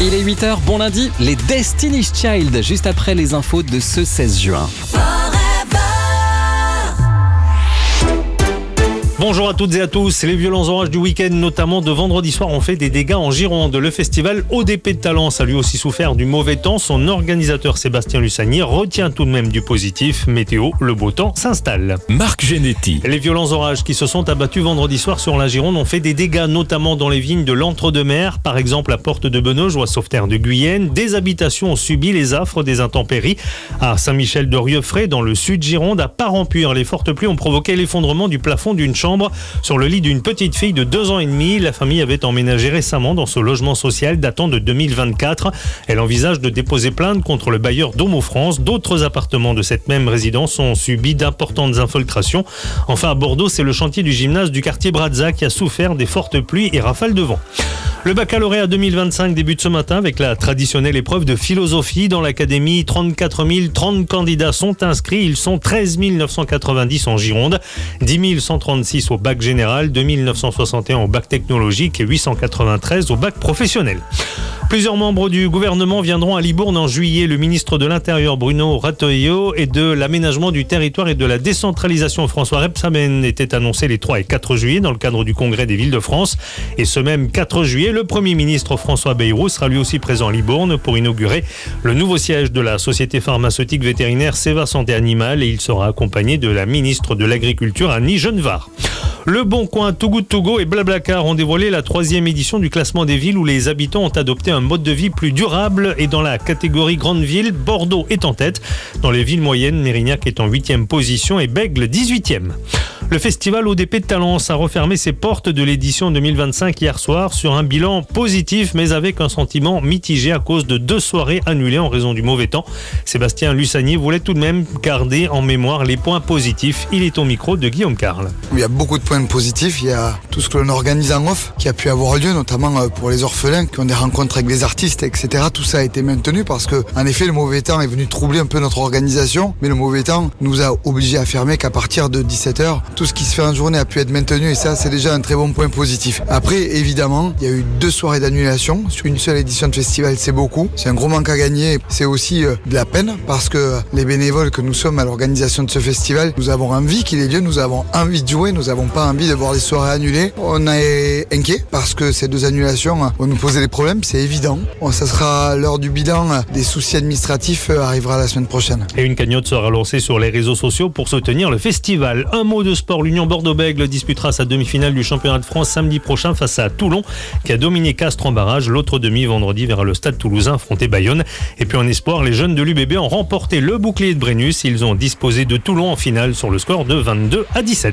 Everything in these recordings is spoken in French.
Il est 8h, bon lundi, les Destiny's Child, juste après les infos de ce 16 juin. Bonjour à toutes et à tous. Les violents orages du week-end, notamment de vendredi soir, ont fait des dégâts en Gironde. Le festival ODP de Talence a lui aussi souffert du mauvais temps. Son organisateur Sébastien Lussagnier retient tout de même du positif. Météo, le beau temps s'installe. Marc Genetti. Les violents orages qui se sont abattus vendredi soir sur la Gironde ont fait des dégâts, notamment dans les vignes de l'Entre-deux-Mers, par exemple à Porte de Benauge ou à Sauveterre de Guyenne. Des habitations ont subi les affres des intempéries. À Saint-Michel de Rieufray, dans le sud Gironde, à Parempure, les fortes pluies ont provoqué l'effondrement du plafond d'une chambre sur le lit d'une petite fille de 2 ans et demi. La famille avait emménagé récemment dans ce logement social datant de 2024. Elle envisage de déposer plainte contre le bailleur Domo France. D'autres appartements de cette même résidence ont subi d'importantes infiltrations. Enfin, à Bordeaux, c'est le chantier du gymnase du quartier Brazza qui a souffert des fortes pluies et rafales de vent. Le baccalauréat 2025 débute ce matin avec la traditionnelle épreuve de philosophie. Dans l'académie, 34 030 candidats sont inscrits. Ils sont 13 990 en Gironde, 10 136 au bac général, 2 961 au bac technologique et 893 au bac professionnel. Plusieurs membres du gouvernement viendront à Libourne en juillet. Le ministre de l'Intérieur Bruno Retailleau et de l'Aménagement du territoire et de la décentralisation François Rebsamen étaient annoncés les 3 et 4 juillet dans le cadre du congrès des villes de France. Et ce même 4 juillet, le Premier ministre François Bayrou sera lui aussi présent à Libourne pour inaugurer le nouveau siège de la société pharmaceutique vétérinaire Seva Santé Animale et il sera accompagné de la ministre de l'Agriculture Annie Genevard. Le Bon Coin, Too Good To Go et Blablacar ont dévoilé la 3e édition du classement des villes où les habitants ont adopté un mode de vie plus durable et dans la catégorie grande ville, Bordeaux est en tête. Dans les villes moyennes, Mérignac est en 8e position et Bègles 18e. Le festival ODP de Talence a refermé ses portes de l'édition 2025 hier soir sur un bilan positif mais avec un sentiment mitigé à cause de 2 soirées annulées en raison du mauvais temps. Sébastien Lussagnier voulait tout de même garder en mémoire les points positifs. Il est au micro de Guillaume Carle. Il y a beaucoup de points positifs. Il y a tout ce que l'on organise en off qui a pu avoir lieu, notamment pour les orphelins qui ont des rencontres avec des artistes, etc. Tout ça a été maintenu parce que, en effet, le mauvais temps est venu troubler un peu notre organisation, mais le mauvais temps nous a obligés à fermer qu'à partir de 17h. Tout ce qui se fait en journée a pu être maintenu et ça, c'est déjà un très bon point positif. Après, évidemment, il y a eu 2 soirées d'annulation sur une seule édition de festival, c'est beaucoup. C'est un gros manque à gagner. C'est aussi de la peine parce que les bénévoles que nous sommes à l'organisation de ce festival, nous avons envie qu'il ait lieu, nous avons envie de jouer, nous n'avons pas envie de voir les soirées annulées. On est inquiet parce que ces 2 annulations vont nous poser des problèmes, c'est évident. Ça sera l'heure du bilan. Des soucis administratifs arrivera la semaine prochaine. Et une cagnotte sera lancée sur les réseaux sociaux pour soutenir le festival. Un mot de sport, l'Union Bordeaux-Bègles disputera sa demi-finale du championnat de France samedi prochain face à Toulon qui a dominé Castres en barrage. L'autre demi vendredi verra le stade toulousain affronter Bayonne. Et puis en espoir, les jeunes de l'UBB ont remporté le bouclier de Brennus. Ils ont disposé de Toulon en finale sur le score de 22-17.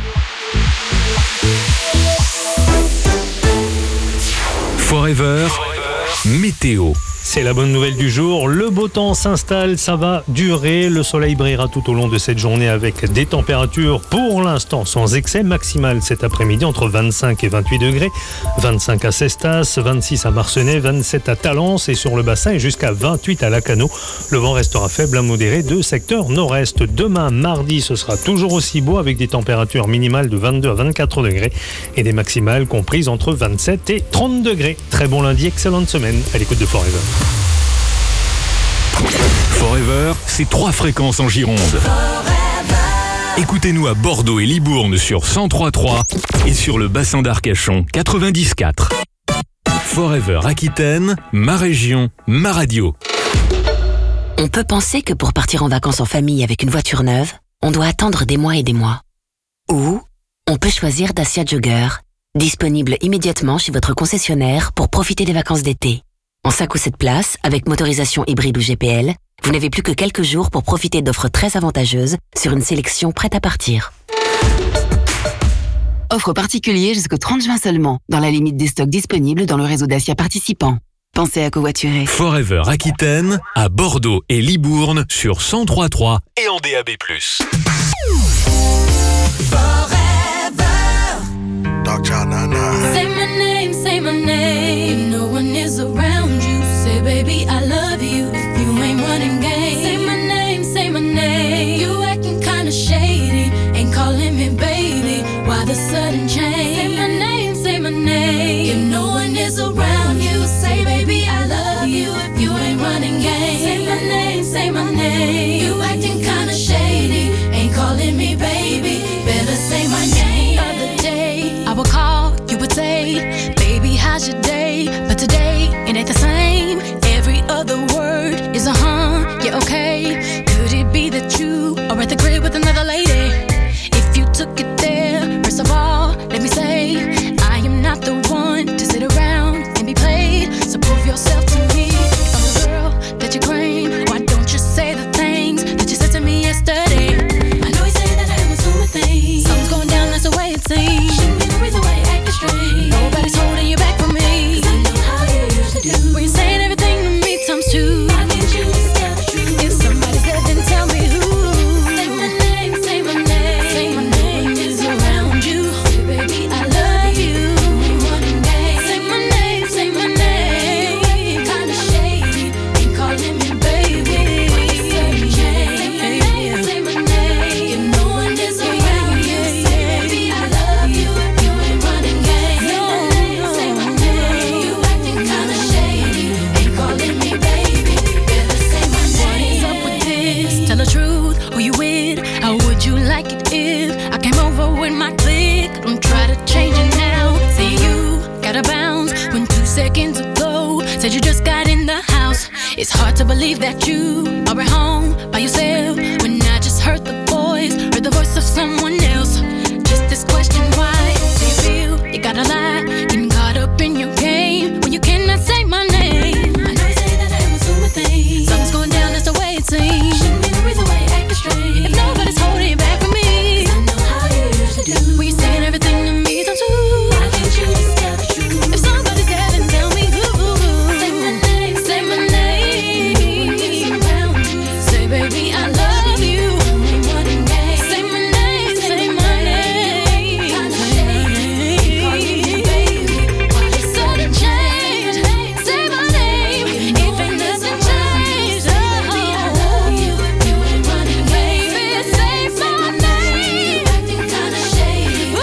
Forever. Météo. C'est la bonne nouvelle du jour. Le beau temps s'installe, ça va durer. Le soleil brillera tout au long de cette journée avec des températures pour l'instant sans excès maximales cet après-midi entre 25 et 28 degrés. 25 à Cestas, 26 à Marcenais, 27 à Talence et sur le bassin et jusqu'à 28 à Lacanau. Le vent restera faible à modéré de secteur nord-est. Demain, mardi, ce sera toujours aussi beau avec des températures minimales de 22 à 24 degrés et des maximales comprises entre 27 et 30 degrés. Très bon lundi, excellente semaine à l'écoute de Forever. Forever, c'est 3 fréquences en Gironde. Écoutez-nous à Bordeaux et Libourne sur 103.3 et sur le bassin d'Arcachon 90.4. Forever Aquitaine, ma région, ma radio. On peut penser que pour partir en vacances en famille avec une voiture neuve, on doit attendre des mois et des mois. Ou on peut choisir Dacia Jogger, disponible immédiatement chez votre concessionnaire pour profiter des vacances d'été. En 5 ou 7 places, avec motorisation hybride ou GPL, vous n'avez plus que quelques jours pour profiter d'offres très avantageuses sur une sélection prête à partir. Offre particulière jusqu'au 30 juin seulement, dans la limite des stocks disponibles dans le réseau Dacia participant. Pensez à covoiturer. Forever Aquitaine, à Bordeaux et Libourne sur 103.3 et en DAB+. Say my name, no one is around you. Say baby I love you, if you ain't running game. Say my name, you acting kinda shady, ain't calling me baby, why the sudden change? Say my name, if no one is around you. Say baby I love you. Said you just got in the house. It's hard to believe that you are at home by yourself. When I just heard the voice of someone else. Just this question, why do you feel you gotta lie? Getting caught up in your game when you cannot say my name. I know you say that I'm assuming things. Something's going down, that's the way it seems. Shouldn't be the reason why you're acting strange. If nobody's holding you back from me, 'cause I know how you usually do. When you're saying everything to me, I'm too. Why can't you just tell the truth? If somebody's there, then tell me who. Say my name, say my name. Say baby, I love you. Say my name, say my name. Sudden change. Say my name. If it doesn't change, baby, I love you. Baby, say my name. Acting kinda shady.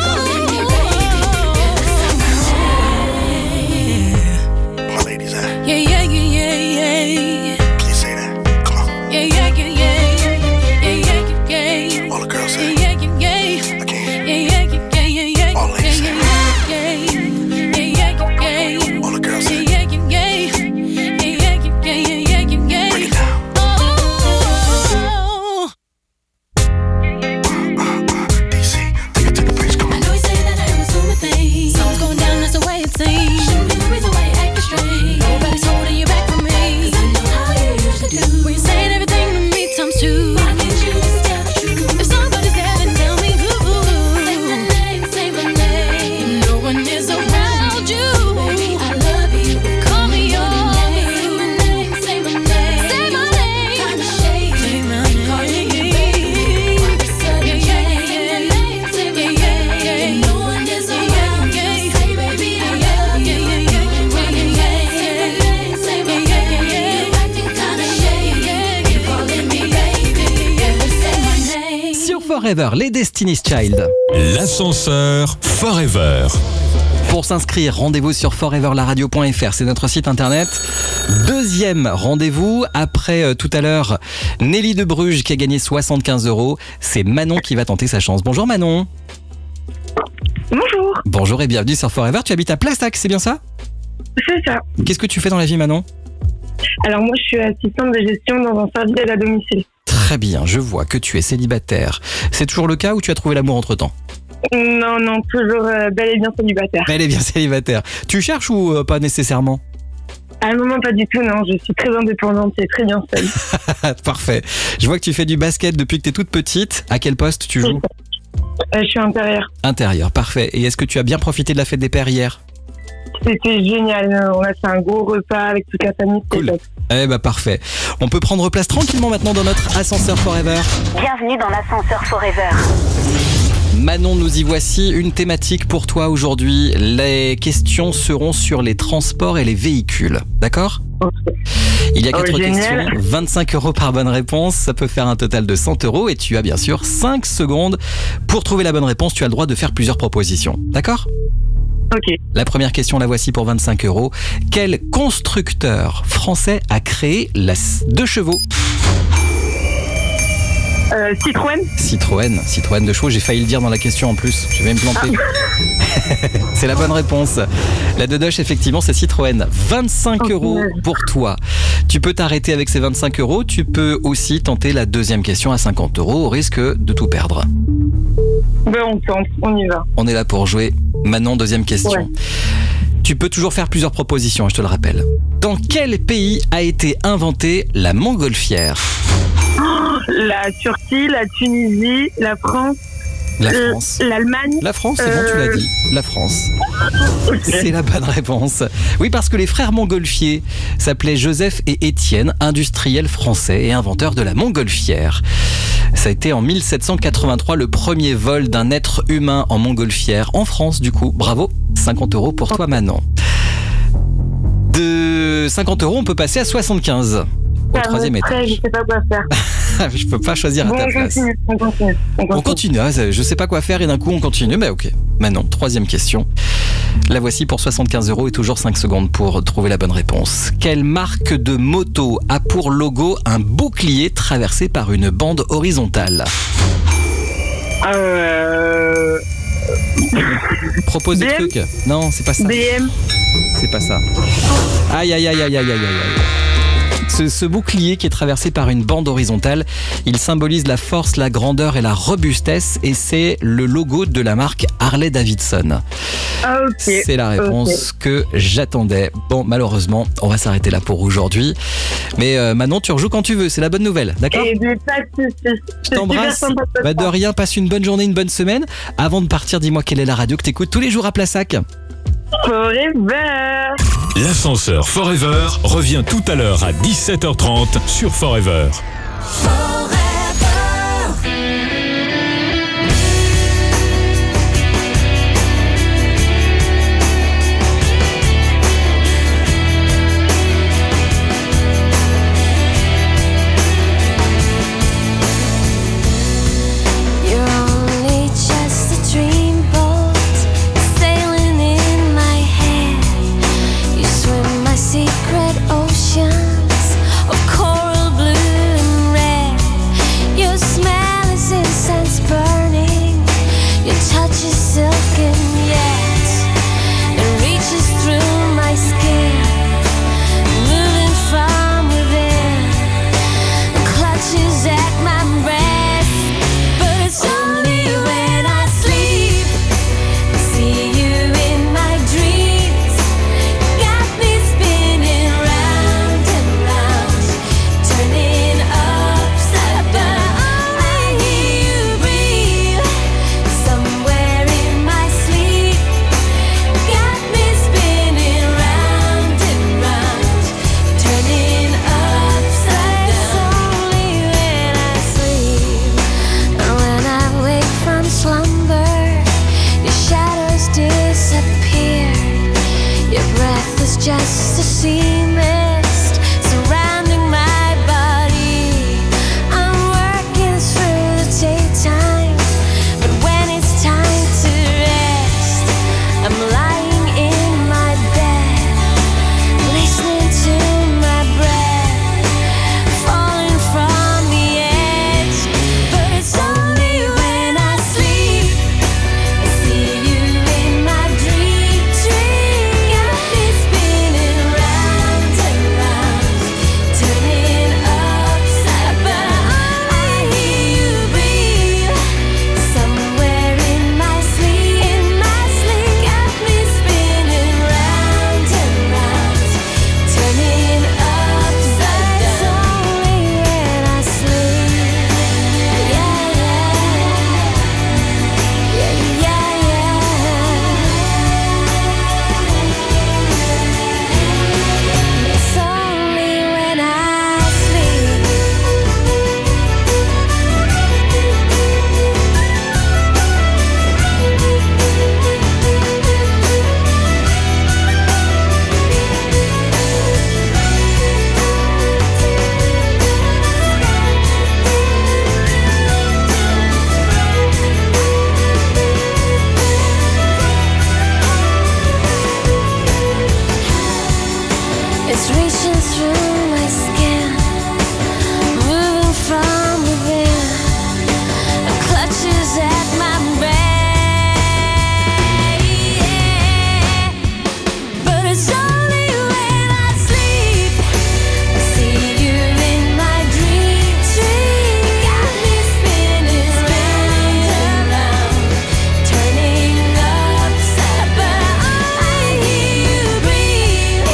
My ladies, Yeah, yeah, yeah, yeah, yeah. can you say that? Come on. Yeah, yeah, yeah, yeah. Yeah, yeah, yeah, yeah. All the girls say Yeah, yeah, yeah. I can't. Yeah, yeah, yeah, yeah, yeah. All the ladies say Yeah, yeah, yeah, yeah. All the girls say Yeah, yeah, yeah. Yeah, yeah, yeah, yeah, yeah. break it down. Oh. DC, take it to the bridge. Come I on. know you say that I'm assuming things. Something's going down, that's the way it seems. Shouldn't be the reason why you're acting strange. Nobody's holding you back from me. 'Cause I know how you usually do. When you're saying everything to me times two. Why can't you just tell the truth? If somebody's there, then tell me who. Say my name, say my name. No one is around you. Baby, I love you. Call me yours. Say my name, say my name. Say my name. Kinda shady. Say my name. Calling you baby. Sudden change. Say my name. No one is around you. Say baby, I love you. Say my name. Acting kinda shady. Calling me baby. Say my name. Sur Forever, les Destiny's Child. L'ascenseur Forever. Pour s'inscrire, rendez-vous sur foreverlaradio.fr, c'est notre site internet. Deuxième rendez-vous, après tout à l'heure, Nelly de Bruges qui a gagné 75 €. C'est Manon qui va tenter sa chance. Bonjour Manon. Bonjour, Bonjour et bienvenue sur Forever. Tu habites à Plastac, c'est bien ça? c'est ça. Qu'est-ce que tu fais dans la vie Manon? Alors moi je suis assistante de gestion dans un service d'aide à domicile. Très bien, je vois que tu es célibataire. C'est toujours le cas ou tu as trouvé l'amour entre-temps? Non, toujours bel et bien célibataire. Elle est bien célibataire. Tu cherches ou pas nécessairement? À un moment pas du tout, non, je suis très indépendante et très bien seule. Parfait. Je vois que tu fais du basket depuis que tu es toute petite. À quel poste tu joues? Je suis intérieure. Intérieur, parfait. Et est-ce que tu as bien profité de la fête des pères hier? C'était génial, on a fait un gros repas avec toute la famille. c'était Cool. top. Eh bah parfait. On peut prendre place tranquillement maintenant dans notre ascenseur Forever. Bienvenue dans l'ascenseur Forever. Manon, nous y voici. Une thématique pour toi aujourd'hui. Les questions seront sur les transports et les véhicules. D'accord? Il y a 4 génial. questions, 25 € par bonne réponse. Ça peut faire un total de 100 € et tu as bien sûr 5 secondes. Pour trouver la bonne réponse, tu as le droit de faire plusieurs propositions. D'accord? Ok. La première question, la voici pour 25 €. Quel constructeur français a créé la 2 chevaux? Citroën 2 chevaux, j'ai failli le dire dans la question en plus, je vais me planter. C'est la bonne réponse. La Dodoche, effectivement, c'est Citroën. 25 € pour toi. Tu peux t'arrêter avec ces 25 €, tu peux aussi tenter la deuxième question à 50 € au risque de tout perdre. Ben on tente, on y va. On est là pour jouer. Manon, deuxième question. Ouais. Tu peux toujours faire plusieurs propositions, je te le rappelle. Dans quel pays a été inventée la montgolfière? La Turquie, la Tunisie, la France, La France. l'Allemagne. La France, c'est bon, tu l'as dit. La France. C'est la bonne réponse. Oui, parce que les frères montgolfiers s'appelaient Joseph et Étienne, industriels français et inventeurs de la montgolfière. Ça a été en 1783 le premier vol d'un être humain en montgolfière en France, du coup. Bravo, 50 € pour toi, Manon. De 50 €, on peut passer à 75 au troisième étage. Je sais pas quoi faire. Je peux pas choisir à ta place. On continue, je sais pas quoi faire et d'un coup on continue, mais ok. Maintenant, troisième question. La voici pour 75 € et toujours 5 secondes pour trouver la bonne réponse. Quelle marque de moto a pour logo un bouclier traversé par une bande horizontale? Propose des BM. trucs. Non, c'est pas ça. BM. C'est pas ça. Aïe, aïe, aïe, aïe, aïe, aïe, aïe. Ce bouclier qui est traversé par une bande horizontale, il symbolise la force, la grandeur et la robustesse et c'est le logo de la marque Harley-Davidson. Ah, ok. C'est la réponse que j'attendais. Bon, malheureusement, on va s'arrêter là pour aujourd'hui. Mais Manon, tu rejoues quand tu veux, c'est la bonne nouvelle, d'accord ? Et bien, pas de soucis. Je t'embrasse. Bah, de rien, passe une bonne journée, une bonne semaine. Avant de partir, dis-moi quelle est la radio que t'écoutes tous les jours à Plasac. Forever. L'ascenseur Forever revient tout à l'heure à 17h30 sur Forever. Secret oceans of coral blue and red. Your smell is incense burning. Your touch is silken yet it reaches through my skin, moving from within, clutches at my breast. But it's only when I sleep, see you in my dreams. Got me spinning round and round, turning upside down. I hear you breathe somewhere in my sleep. Got me spinning round and round, turning upside down. Only when I sleep, and when I wake from slumber, your shadows disappear. Your breath is just a sea mist surrounding my body. I'm working through the daytime, but when it's time to rest, I'm lying in my bed, listening to my breath, falling from the edge. But it's only when I sleep, I see you in my dream. Got me spinning round and round, turning upside down. I hear you breathe somewhere in my sleep. Got me spinning round and round, turning upside down. Only when I sleep. Yeah, yeah, yeah. It's only when I sleep. It's reaching through my skin, moving from within, it clutches at my breath. But it's only when I sleep, I see you in my dreams. Got me spinning round, turning upside down. I hear you breathe.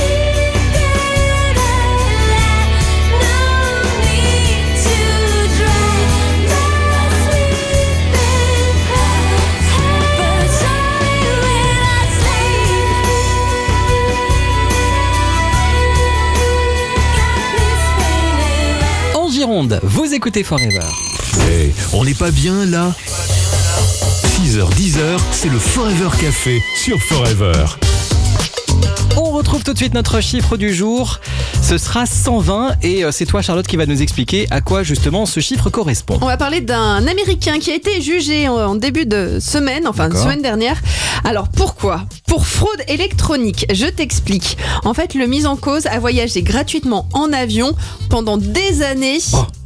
No need to drown my sleeping past. But it's only when I sleep. Got me spinning. En Gironde, vous écoutez Forever. Hey, on n'est pas bien là ? 6h, 10h, c'est le Forever Café sur Forever. On retrouve tout de suite notre chiffre du jour. Ce sera 120 et c'est toi Charlotte qui va nous expliquer à quoi justement ce chiffre correspond. On va parler d'un Américain qui a été jugé en début de semaine, enfin D'accord. semaine dernière. Alors pourquoi ? Pour fraude électronique, je t'explique. En fait, le mis en cause a voyagé gratuitement en avion pendant des années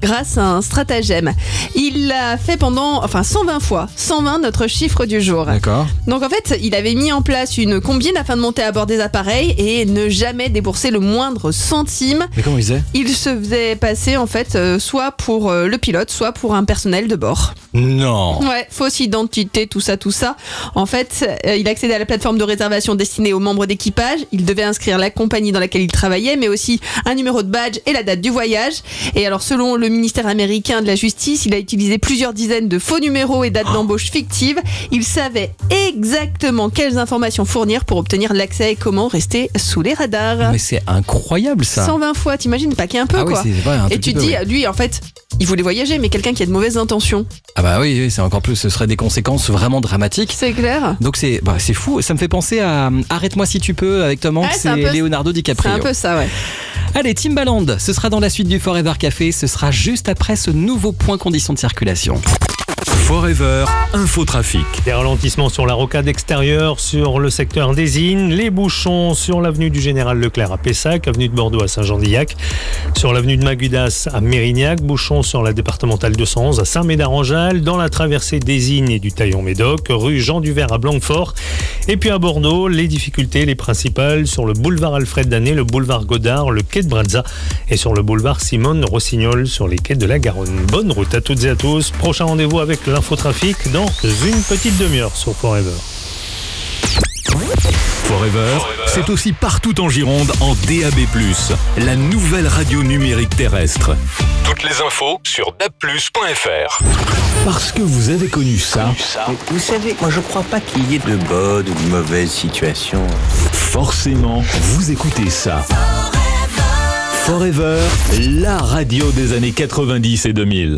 grâce à un stratagème. Il l'a fait pendant 120 fois. 120, notre chiffre du jour. D'accord. Donc en fait, il avait mis en place une combine afin de monter à bord des appareils et ne jamais débourser le moindre centime. Mais comment il faisait ? Il se faisait passer en fait soit pour le pilote, soit pour un personnel de bord. Non. Ouais, fausse identité, tout ça. En fait, il accédait à la plateforme de réservation destinée aux membres d'équipage. Il devait inscrire la compagnie dans laquelle il travaillait, mais aussi un numéro de badge et la date du voyage. Et alors, selon le ministère américain de la Justice, il a utilisé plusieurs dizaines de faux numéros et dates d'embauche fictives. Il savait exactement quelles informations fournir pour obtenir l'accès et comment rester sous les radars. Mais c'est incroyable ça. 120 fois, t'imagines, pas qu'un peu, Ah oui, quoi. c'est vrai, un Et tout tu petit te peu, dis, ouais. lui, en fait, il voulait voyager, mais quelqu'un qui a de mauvaises intentions. Ah bah oui, c'est encore plus, ce serait des conséquences vraiment dramatiques. C'est clair. Donc c'est fou, ça me fait penser à Arrête-moi si tu peux avec Tom Hanks c'est un et peu- Leonardo DiCaprio. C'est un peu ça, ouais. Allez, Timbaland, ce sera dans la suite du Forever Café, ce sera juste après ce nouveau point conditions de circulation. Forever, infotrafic. Des ralentissements sur la rocade extérieure sur le secteur des Innes, les bouchons sur l'avenue du Général Leclerc à Pessac, avenue de Bordeaux à Saint-Jean-d'Illac, sur l'avenue de Magudas à Mérignac, bouchons sur la départementale 211 à Saint-Médard-en-Jalles, dans la traversée des Innes et du Taillon-Médoc, rue Jean Duvert à Blanquefort, et puis à Bordeaux, les difficultés, les principales sur le boulevard Alfred Danet, le boulevard Godard, le quai de Brazza et sur le boulevard Simone Rossignol sur les quais de la Garonne. Bonne route à toutes et à tous. Prochain rendez-vous avec l'infotrafic dans une petite demi-heure sur Forever. Forever, c'est aussi partout en Gironde en DAB+, la nouvelle radio numérique terrestre. Toutes les infos sur dabplus.fr. Parce que vous avez connu ça, Vous savez, moi je crois pas qu'il y ait de bonnes ou de mauvaises situations. forcément, vous écoutez ça. Forever, la radio des années 90 et 2000.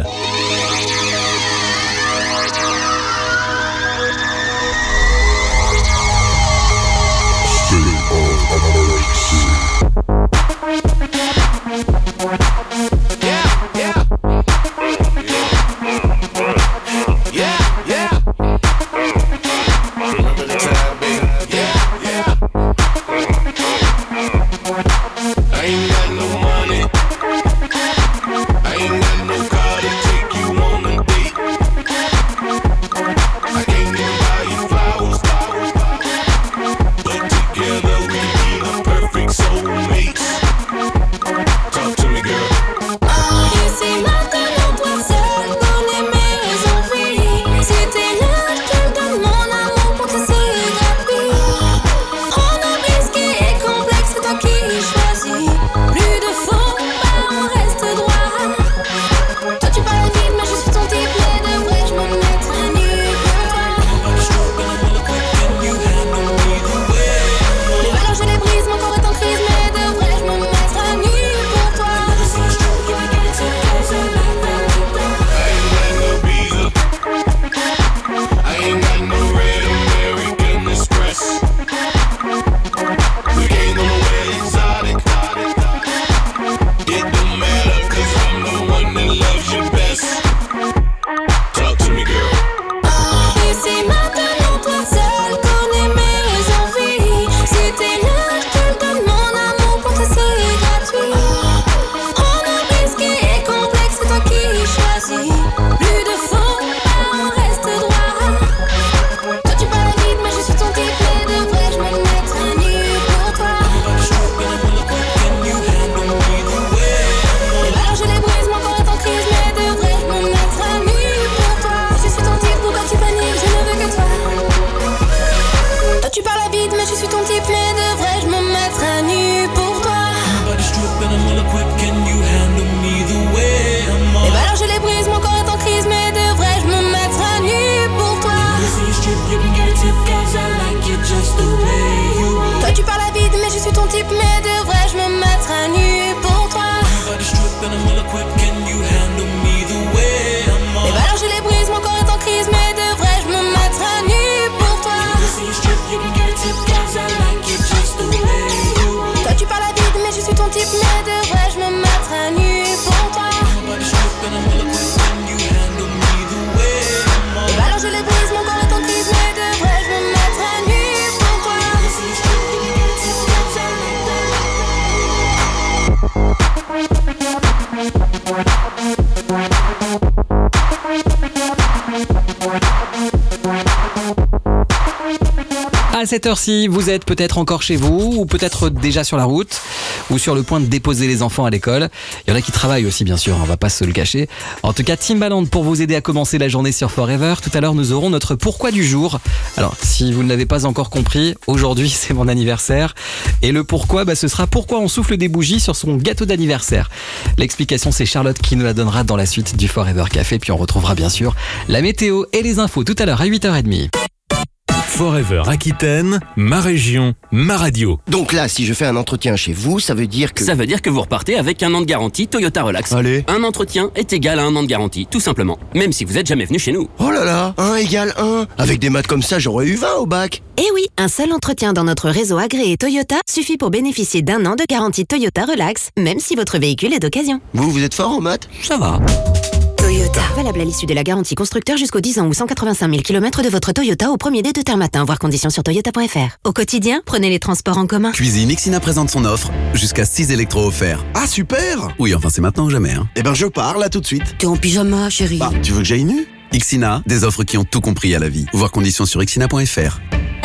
cette heure-ci, vous êtes peut-être encore chez vous ou peut-être déjà sur la route ou sur le point de déposer les enfants à l'école. Il y en a qui travaillent aussi, bien sûr, on va pas se le cacher. En tout cas, Timbaland pour vous aider à commencer la journée sur Forever. Tout à l'heure, nous aurons notre pourquoi du jour. Alors, si vous ne l'avez pas encore compris, aujourd'hui, c'est mon anniversaire. Et le pourquoi, ce sera pourquoi on souffle des bougies sur son gâteau d'anniversaire. L'explication, c'est Charlotte qui nous la donnera dans la suite du Forever Café. Puis on retrouvera bien sûr la météo et les infos tout à l'heure à 8h30. Forever Aquitaine, ma région, ma radio. Donc là, si je fais un entretien chez vous, ça veut dire que... Ça veut dire que vous repartez avec 1 an de garantie Toyota Relax. Allez. Un entretien est égal à 1 an de garantie, tout simplement. Même si vous n'êtes jamais venu chez nous. Oh là là, 1 égale 1. Avec des maths comme ça, j'aurais eu 20 au bac. Eh oui, un seul entretien dans notre réseau agréé Toyota suffit pour bénéficier d'1 an de garantie Toyota Relax, même si votre véhicule est d'occasion. Vous êtes fort en maths? Ça va. Toyota. Valable à l'issue de la garantie constructeur jusqu'aux 10 ans ou 185 000 km de votre Toyota au premier dès 2h matin, voir conditions sur toyota.fr. Au quotidien, prenez les transports en commun. Cuisine Ixina présente son offre, jusqu'à 6 électros offerts. Ah super! Oui, enfin c'est maintenant ou jamais. Eh ben je pars là tout de suite. T'es en pyjama, chérie. Bah, tu veux que j'aille nu? Ixina, des offres qui ont tout compris à la vie. Voir conditions sur ixina.fr.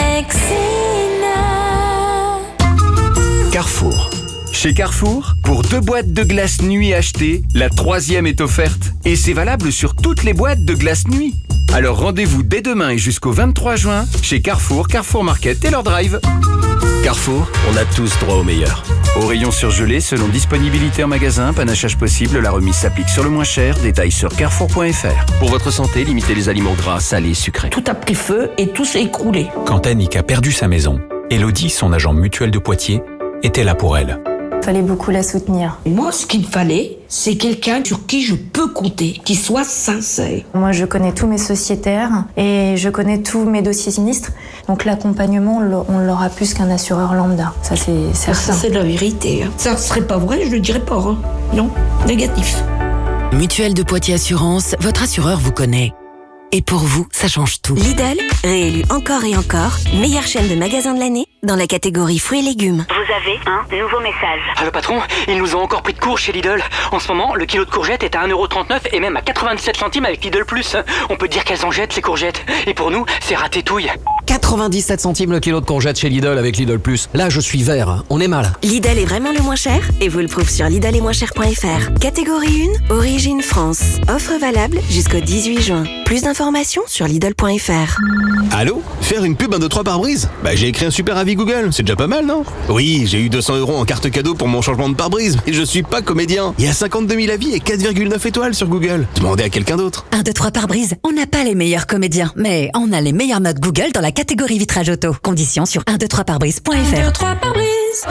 Carrefour. Chez Carrefour, pour 2 boîtes de glace nuit achetées, la 3e est offerte. Et c'est valable sur toutes les boîtes de glace nuit. Alors rendez-vous dès demain et jusqu'au 23 juin chez Carrefour, Carrefour Market et leur drive. Carrefour, on a tous droit au meilleur. Au rayon surgelé, selon disponibilité en magasin, panachage possible, la remise s'applique sur le moins cher. Détails sur carrefour.fr. Pour votre santé, limitez les aliments gras, salés, sucrés. Tout a pris feu et tout s'est écroulé. Quand Annick a perdu sa maison, Elodie, son agent mutuel de Poitiers, était là pour elle. Il fallait beaucoup la soutenir. Moi, ce qu'il me fallait, c'est quelqu'un sur qui je peux compter, qui soit sincère. Moi, je connais tous mes sociétaires et je connais tous mes dossiers sinistres. Donc l'accompagnement, on l'aura plus qu'un assureur lambda. Ça, c'est certain. Ça, c'est la vérité. Ça ne serait pas vrai, je le dirais pas. Hein. Non, négatif. Mutuelle de Poitiers Assurance, votre assureur vous connaît. Et pour vous, ça change tout. Lidl, réélu encore et encore, meilleure chaîne de magasins de l'année dans la catégorie fruits et légumes. Vous avez un nouveau message. Allô patron, ils nous ont encore pris de court chez Lidl. En ce moment, le kilo de courgettes est à 1,39€ et même à 97 centimes avec Lidl Plus. On peut dire qu'elles en jettent ces courgettes. Et pour nous, c'est ratatouille. 97 centimes le kilo de courgettes chez Lidl avec Lidl Plus. Là, je suis vert, on est mal. Lidl est vraiment le moins cher et vous le prouve sur lidl-et-moins-cher.fr. Catégorie 1, origine France. Offre valable jusqu'au 18 juin. Plus d'informations sur lidl.fr. Allô? Faire une pub 1, 2, 3 pare-brise? J'ai écrit un super avis Google, c'est déjà pas mal, non? Oui, j'ai eu 200 € en carte cadeau pour mon changement de pare-brise, mais je suis pas comédien. Il y a 52 000 avis et 4,9 étoiles sur Google. Demandez à quelqu'un d'autre. 1, 2, 3 pare-brise, on n'a pas les meilleurs comédiens, mais on a les meilleures notes Google dans la catégorie vitrage auto. Conditions sur 123pare-brise.fr. 1, 2, 3 pare-brise.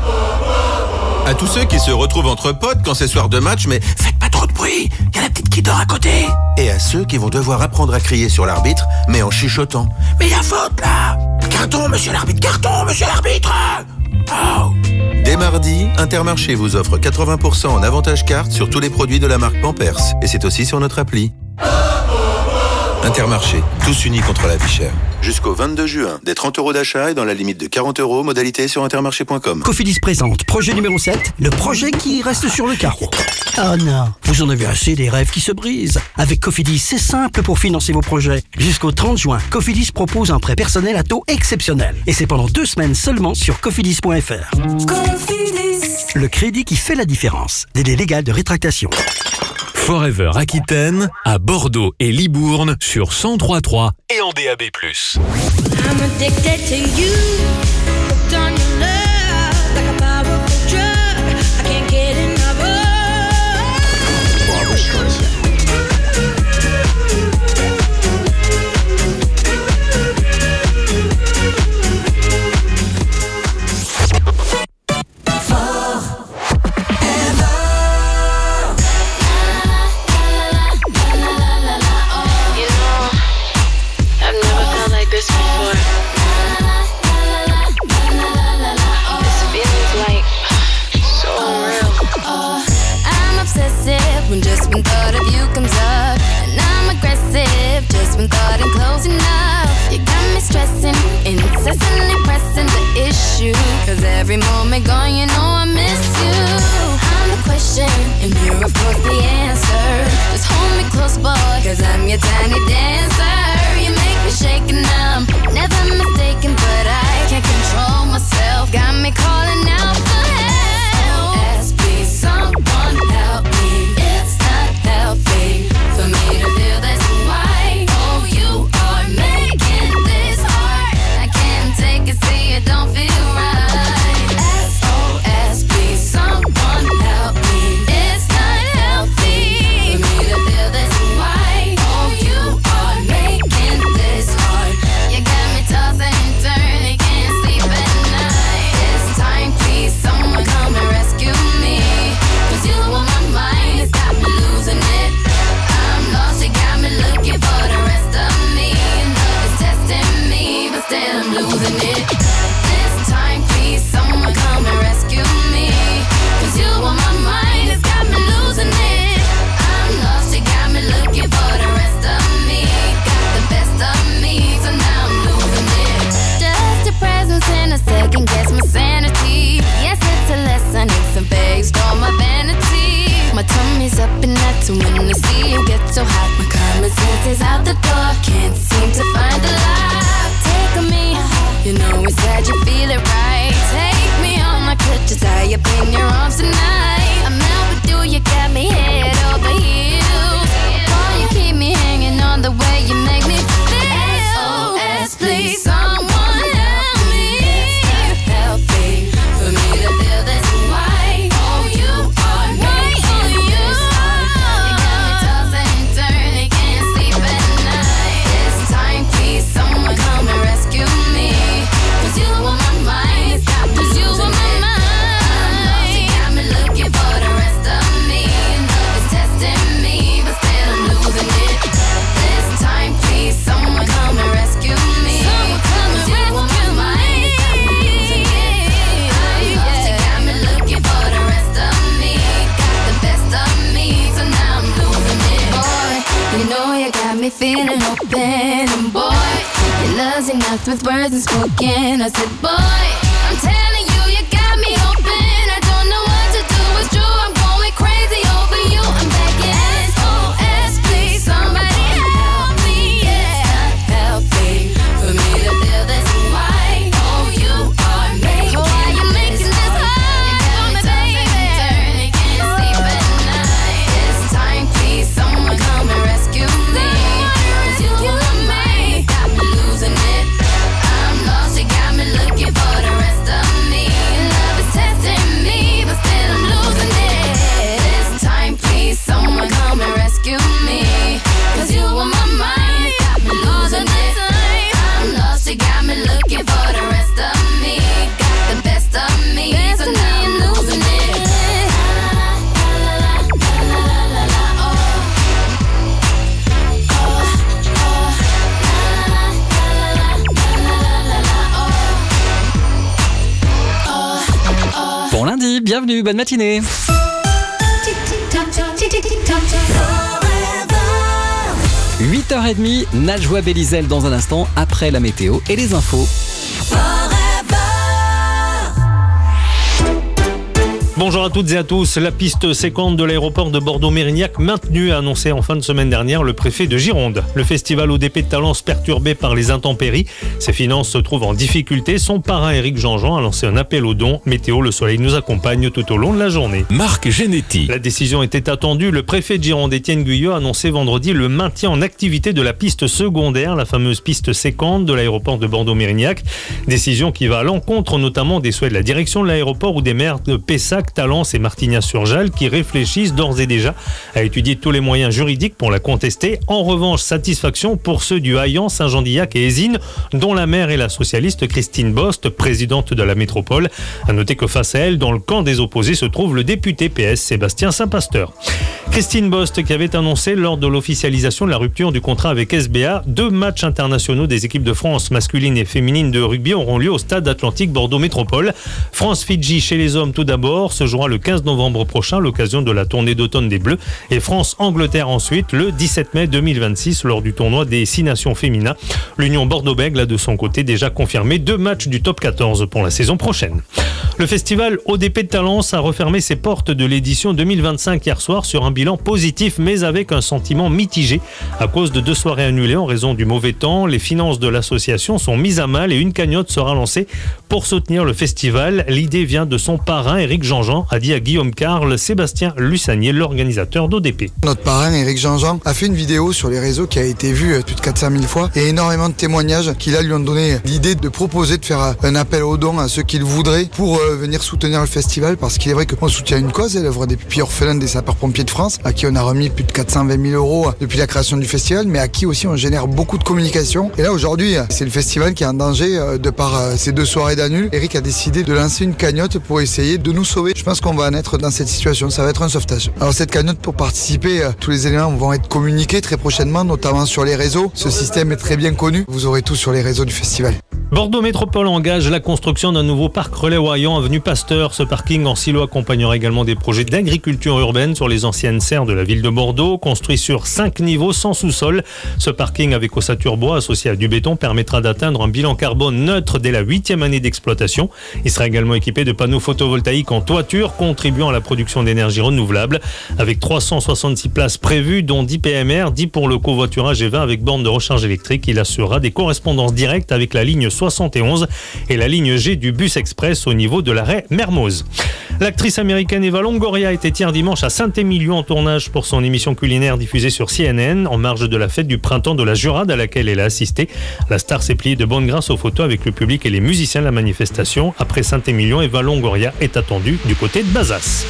À tous ceux qui se retrouvent entre potes quand c'est soir de match, mais faites pas trop de bruit, il y a la petite qui dort à côté. Et à ceux qui vont devoir apprendre à crier sur l'arbitre, mais en chuchotant. Mais la faute là! Carton, monsieur l'arbitre, carton, monsieur l'arbitre! Oh. Dès mardi, Intermarché vous offre 80% en avantage carte sur tous les produits de la marque Pampers. Et c'est aussi sur notre appli. Intermarché, tous unis contre la vie chère. Jusqu'au 22 juin, des 30 € d'achat et dans la limite de 40 €, modalité sur intermarché.com. Cofidis présente projet numéro 7, le projet qui reste sur le carreau. Oh non, vous en avez assez des rêves qui se brisent. Avec Cofidis, c'est simple pour financer vos projets. Jusqu'au 30 juin, Cofidis propose un prêt personnel à taux exceptionnel. Et c'est pendant 2 semaines seulement sur cofidis.fr. Cofidis, le crédit qui fait la différence. Délai légal de rétractation. Forever Aquitaine, à Bordeaux et Libourne sur 103.3 et en DAB+. I'm addicted to you. Hooked on your love like a powerful drug. I can't get enough of. Barbra Streisand. This before. This feeling's like so real. I'm obsessive when just one thought of you comes up, and I'm aggressive just when thought I'm close enough. You got me stressing, incessantly pressing the issue. 'Cause every moment gone, you know I miss you. I'm the question, and you're of course the answer. Just hold me close, boy, 'cause I'm your tiny dancer. You make me shake and I'm never mistaken, but I So when I see you get so hot, my common sense is out the door. Can't seem to find the lock. Take me, you know inside you feel it right. Take me on, I could just tie up in your arms tonight. I'm out with you, you got me head over heels. Boy, you keep me hanging on the way you make me feel. SOS, please, someone help me. Help me, for me to feel this way. Oh, you are me, oh, you got me tossing and turning, can't sleep at night. This time, please, someone come and rescue me. 'Cause you on my mind, 'cause you on my mind. You got me looking for the rest of me. Love is testing me, but still I'm losing it. This time, please, someone come and rescue me. 'Cause you on my mind, got me losing it. I'm lost, you got me looking for the rest of me. Got the best of me, so now I'm losing it. Boy, you know you got me feeling open. And boy, your love's enough with words unspoken. I said, boy, I'm telling you, you got me open. I don't know what to do, it's true, I'm going crazy over you. I'm begging, SOS, please, somebody help me, yeah. Help me, for me to feel this way. Oh, you are making why you making this hard for me, baby. Turning, can't sleep at night. This time, please, someone come and rescue me. 'Cause you on my mind, got me losing it. I'm lost, you got me looking for the rest of me. Love is testing me, but still I'm losing it. This time, please, someone come and rescue me. 'Cause you on my mind, got me losing it. I'm lost, you got me looking for the rest of me. Got the best of me, so now I'm losing it. Bon lundi, bienvenue, bonne matinée. 8h30, Najwa Belizel dans un instant, après la météo et les infos. Bonjour à toutes et à tous. La piste séquente de l'aéroport de Bordeaux-Mérignac maintenue, a annoncé en fin de semaine dernière le préfet de Gironde. Le festival ODP de Talence perturbé par les intempéries. Ses finances se trouvent en difficulté. Son parrain Éric Jean-Jean a lancé un appel aux dons. Météo, le soleil nous accompagne tout au long de la journée. Marc Genetti. La décision était attendue. Le préfet de Gironde, Étienne Guyot, a annoncé vendredi le maintien en activité de la piste secondaire, la fameuse piste séquente de l'aéroport de Bordeaux-Mérignac. Décision qui va à l'encontre notamment des souhaits de la direction de l'aéroport ou des maires de Pessac, Talence et Martignas-sur-Jalles qui réfléchissent d'ores et déjà à étudier tous les moyens juridiques pour la contester. En revanche, satisfaction pour ceux du Haillan, Saint-Jean-d'Illac et Ésine, dont la maire est la socialiste Christine Bost, présidente de la métropole. À noter que face à elle, dans le camp des opposés, se trouve le député PS Sébastien Saint-Pasteur. Christine Bost qui avait annoncé lors de l'officialisation de la rupture du contrat avec SBA, 2 matchs internationaux des équipes de France masculine et féminine de rugby auront lieu au stade Atlantique Bordeaux Métropole. France-Fidji chez les hommes tout d'abord, se jouera le 15 novembre prochain à l'occasion de la tournée d'automne des Bleus, et France-Angleterre ensuite le 17 mai 2026 lors du tournoi des 6 nations féminins. L'Union Bordeaux-Bègles a de son côté déjà confirmé 2 matchs du top 14 pour la saison prochaine. Le festival ODP de Talence a refermé ses portes de l'édition 2025 hier soir sur un bilan positif mais avec un sentiment mitigé. À cause de 2 soirées annulées en raison du mauvais temps, les finances de l'association sont mises à mal et une cagnotte sera lancée pour soutenir le festival. L'idée vient de son parrain Éric Jean-Jean, a dit à Guillaume Carle Sébastien Lussanier, l'organisateur d'ODP. Notre parrain Éric Jean-Jean a fait une vidéo sur les réseaux qui a été vue plus de 400 000 fois et énormément de témoignages qui là lui ont donné l'idée de proposer de faire un appel aux dons à ceux qui le voudraient pour venir soutenir le festival, parce qu'il est vrai qu'on soutient une cause, l'œuvre des pupilles orphelins des sapeurs-pompiers de France, à qui on a remis plus de 420 000 euros depuis la création du festival, mais à qui aussi on génère beaucoup de communication. Et là aujourd'hui, c'est le festival qui est en danger de par ces 2 soirées d'annul. Éric a décidé de lancer une cagnotte pour essayer de nous sauver. Je pense qu'on va en être dans cette situation, ça va être un sauvetage. Alors cette cagnotte, pour participer, tous les éléments vont être communiqués très prochainement, notamment sur les réseaux. Ce système est très bien connu, vous aurez tout sur les réseaux du festival. Bordeaux Métropole engage la construction d'un nouveau parc relais-Royan avenue Pasteur. Ce parking en silo accompagnera également des projets d'agriculture urbaine sur les anciennes serres de la ville de Bordeaux, construit sur 5 niveaux sans sous-sol. Ce parking avec ossature bois associé à du béton permettra d'atteindre un bilan carbone neutre dès la 8e année d'exploitation. Il sera également équipé de panneaux photovoltaïques en toiture contribuant à la production d'énergie renouvelable avec 366 places prévues dont 10 PMR, 10 pour le covoiturage et 20 avec borne de recharge électrique. Il assurera des correspondances directes avec la ligne 71 et la ligne G du bus express au niveau de l'arrêt Mermoz. L'actrice américaine Eva Longoria était hier dimanche à Saint-Émilion en tournage pour son émission culinaire diffusée sur CNN en marge de la fête du printemps de la Jurade à laquelle elle a assisté. La star s'est pliée de bonne grâce aux photos avec le public et les musiciens de la manifestation. Après Saint-Émilion, Eva Longoria est attendue du côté de Bazas.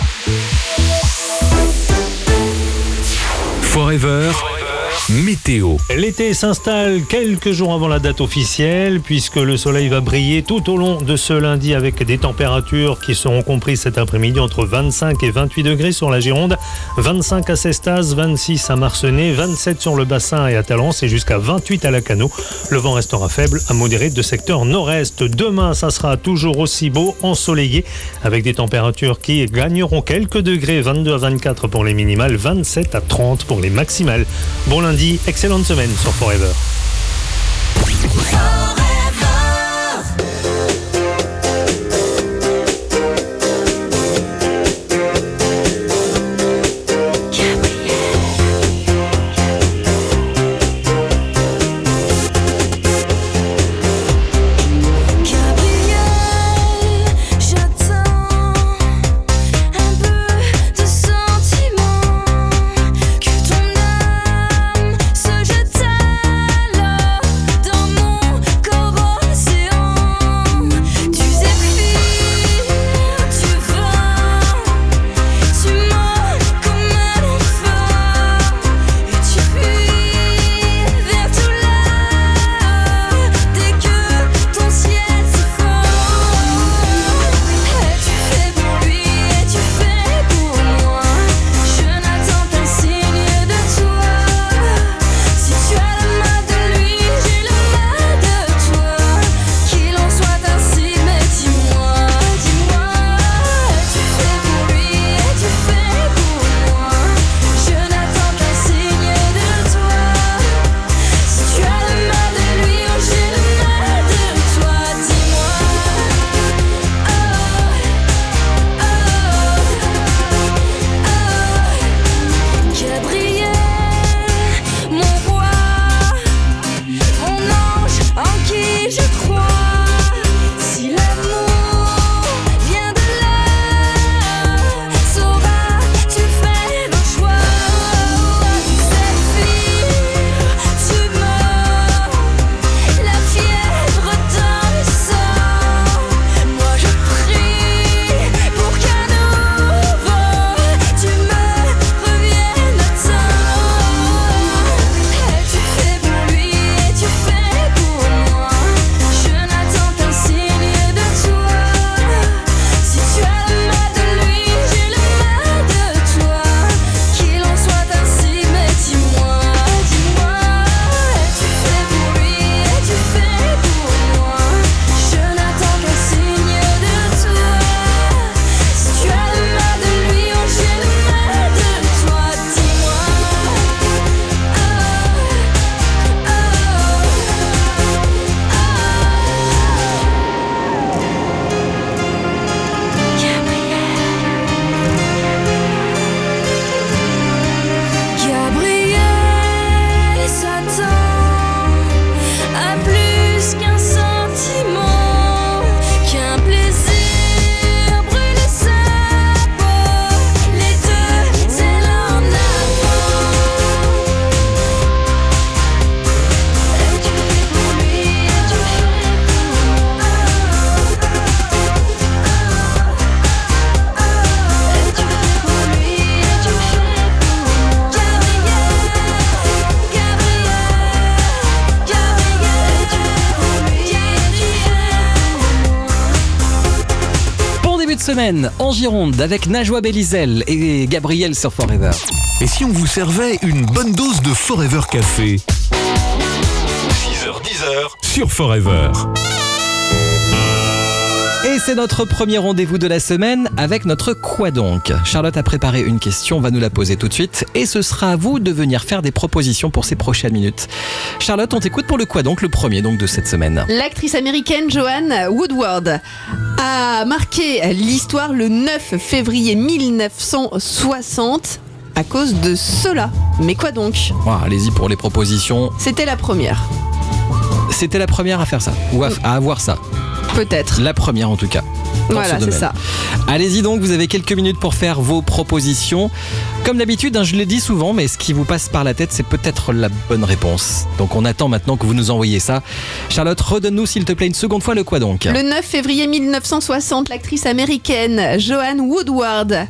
Forever. Météo. L'été s'installe quelques jours avant la date officielle puisque le soleil va briller tout au long de ce lundi avec des températures qui seront comprises cet après-midi entre 25 et 28 degrés sur la Gironde, 25 à Cestas, 26 à Marcenay, 27 sur le bassin et à Talence et jusqu'à 28 à Lacanau. Le vent restera faible à modéré de secteur nord-est. Demain, ça sera toujours aussi beau, ensoleillé avec des températures qui gagneront quelques degrés, 22 à 24 pour les minimales, 27 à 30 pour les maximales. Bon lundi, excellente semaine sur Forever. Semaine en Gironde avec Najwa Belizel et Gabriel sur Forever. Et si on vous servait une bonne dose de Forever Café 6h, 10h sur Forever. Et c'est notre premier rendez-vous de la semaine avec notre Quoi donc ? Charlotte a préparé une question, on va nous la poser tout de suite et ce sera à vous de venir faire des propositions pour ces prochaines minutes. Charlotte, on t'écoute pour le Quoi donc, le premier donc de cette semaine. L'actrice américaine Joanne Woodward a marqué l'histoire le 9 février 1960 à cause de cela. Mais quoi donc ? Allez-y pour les propositions. C'était la première. C'était la première à faire ça, ou à avoir ça. Peut-être. La première en tout cas. Voilà, c'est ça. Allez-y donc, vous avez quelques minutes pour faire vos propositions. Comme d'habitude, je le dis souvent, mais ce qui vous passe par la tête, c'est peut-être la bonne réponse. Donc on attend maintenant que vous nous envoyiez ça. Charlotte, redonne-nous s'il te plaît une seconde fois le Quoi donc ? Le 9 février 1960, l'actrice américaine Joanne Woodward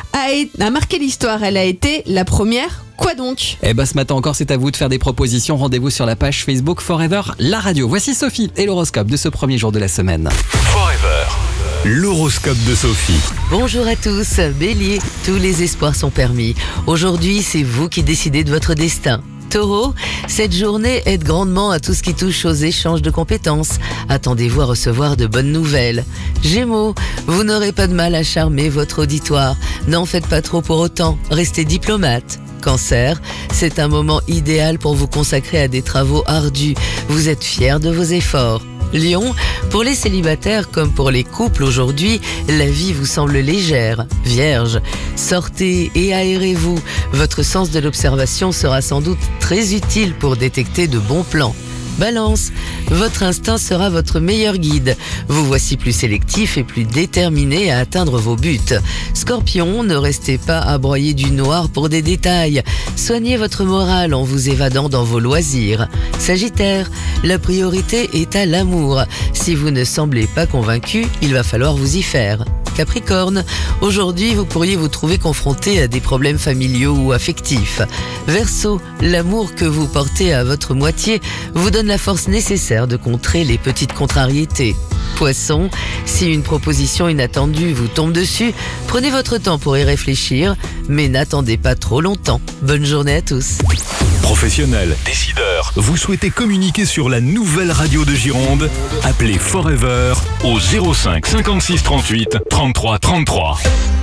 a marqué l'histoire. Elle a été la première. Quoi donc ? Ce matin encore, c'est à vous de faire des propositions. Rendez-vous sur la page Facebook Forever, la radio. Voici Sophie et l'horoscope de ce premier jour de la semaine. Forever, l'horoscope de Sophie. Bonjour à tous, Bélier, tous les espoirs sont permis. Aujourd'hui, c'est vous qui décidez de votre destin. Taureau, cette journée aide grandement à tout ce qui touche aux échanges de compétences. Attendez-vous à recevoir de bonnes nouvelles. Gémeaux, vous n'aurez pas de mal à charmer votre auditoire. N'en faites pas trop pour autant, restez diplomate. Cancer, c'est un moment idéal pour vous consacrer à des travaux ardus. Vous êtes fiers de vos efforts. Lion, pour les célibataires comme pour les couples aujourd'hui, la vie vous semble légère. Vierge, sortez et aérez-vous. Votre sens de l'observation sera sans doute très utile pour détecter de bons plans. Balance, votre instinct sera votre meilleur guide. Vous voici plus sélectif et plus déterminé à atteindre vos buts. Scorpion, ne restez pas à broyer du noir pour des détails. Soignez votre morale en vous évadant dans vos loisirs. Sagittaire, la priorité est à l'amour. Si vous ne semblez pas convaincu, il va falloir vous y faire. Capricorne, aujourd'hui vous pourriez vous trouver confronté à des problèmes familiaux ou affectifs. Verseau, l'amour que vous portez à votre moitié vous donne la force nécessaire de contrer les petites contrariétés. Poisson, si une proposition inattendue vous tombe dessus, prenez votre temps pour y réfléchir, mais n'attendez pas trop longtemps. Bonne journée à tous. Professionnels, décideurs, vous souhaitez communiquer sur la nouvelle radio de Gironde ? Appelez Forever au 05 56 38 33 33.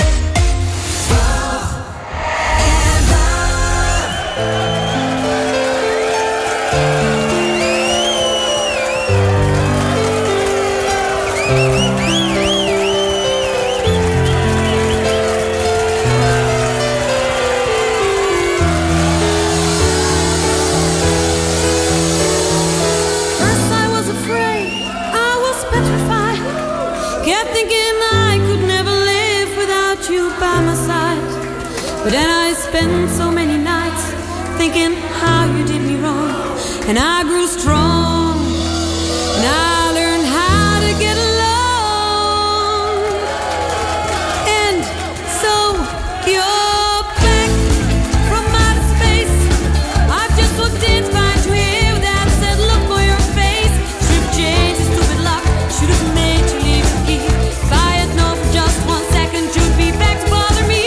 But then I spent so many nights thinking how you did me wrong, and I grew strong, and I learned how to get along. And so you're back from outer space. I've just walked in to find you here with that said look on your face. Should've changed the stupid lock, should've made you leave the key. If I had known for just 1 second you'd be back to bother me.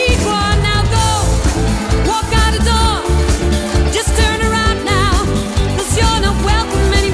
Walk out the door, just turn around now, 'cause you're not welcome anymore.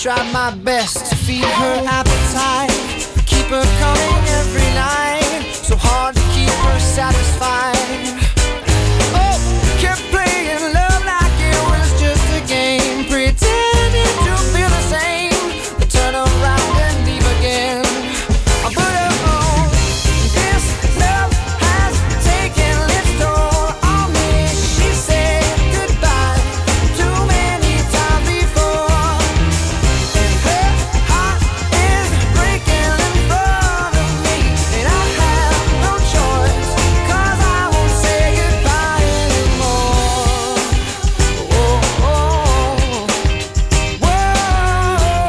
tried my best to feed her appetite, keep her coming every night, so hard to keep her satisfied. Oh, kept playing love like it was just a game, pretending to feel the same, but turn around and leave again. I put her on. This love has taken its toll on me. She said goodbye too many times before, and her heart is breaking in front of me, and I have no choice, 'cause I won't say goodbye anymore. Oh, oh, oh. Whoa,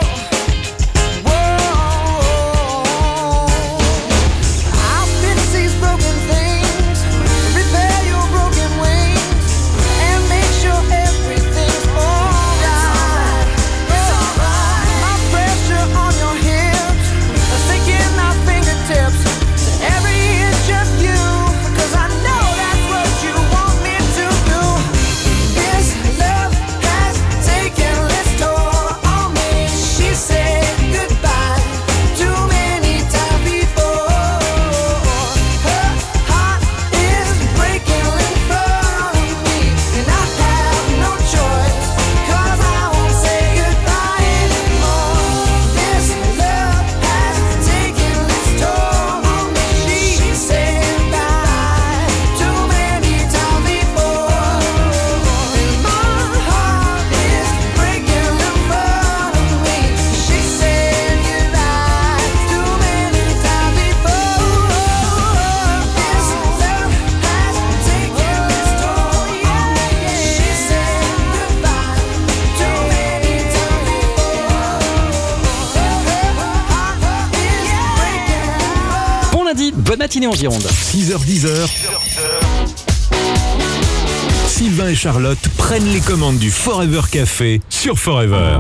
whoa. I'll fix these broken things, repair your broken wings, and make sure everything's alright. It's alright. My pressure on your hips, sticking my fingertips to every inch of you, 'cause I know that's what you want me to do. This love has taken its toll on me. She said goodbye too many times before. Her heart is breaking in front of me, and I have no choice, 'cause I won't say goodbye anymore. This love has taken its toll on me. She said goodbye too many times before, and my heart is breaking in front of me. She said goodbye too many times before. This love has taken its toll on me. She said goodbye too many times before. Bon lundi, bonne matinée en Gironde. 6h-10h. Sylvain et Charlotte prennent les commandes du Forever Café sur Forever.